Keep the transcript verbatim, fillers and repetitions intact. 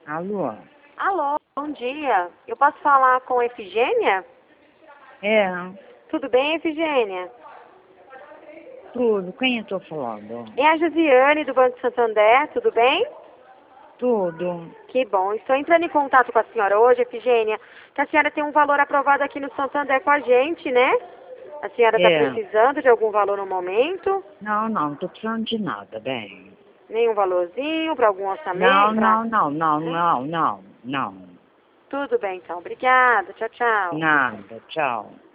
Alô? Alô, bom dia. Eu posso falar com a Efigênia? É, Tudo bem, Efigênia? tudo. Quem eu tô falando? É a Josiane do Banco Santander, tudo bem? Tudo. Que bom. Estou entrando em contato com a senhora hoje, Efigênia, que a senhora tem um valor aprovado aqui no Santander com a gente, né? A senhora está É. precisando de algum valor no momento? Não, não, não tô precisando de nada, bem. Nenhum valorzinho para algum Não, orçamento? Pra... não, não, não, não, não, não. Tudo bem, então. Obrigada. Tchau, tchau. Nada, tchau.